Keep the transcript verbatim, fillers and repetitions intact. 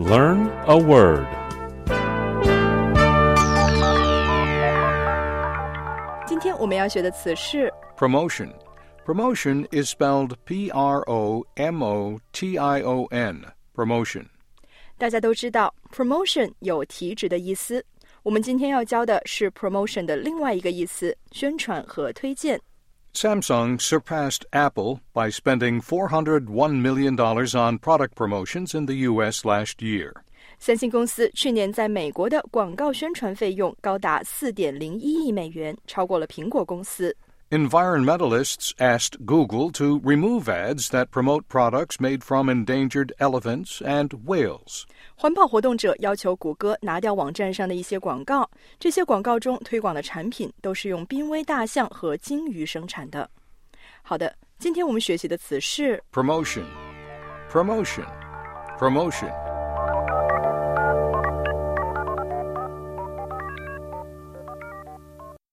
Learn a word. 今天我们要学的词是 Promotion. Promotion is spelled P R O M O T I O N. Promotion. 大家都知道 promotion 有提职的意思，我们今天要教的是 promotion 的另外一个意思，宣传和推荐。 Samsung surpassed Apple by spending four hundred one million dollars on product promotions in the U S last year. 三星公司去年在美国的广告宣传费用高达 四点零一亿美元，超过了苹果公司。 Environmentalists asked Google to remove ads that promote products made from endangered elephants and whales. 环保活动者要求谷歌拿掉网站上的一些广告，这些广告中推广的产品都是用濒危大象和鲸鱼生产的。好的，今天我们学习的词是 Promotion. Promotion. Promotion.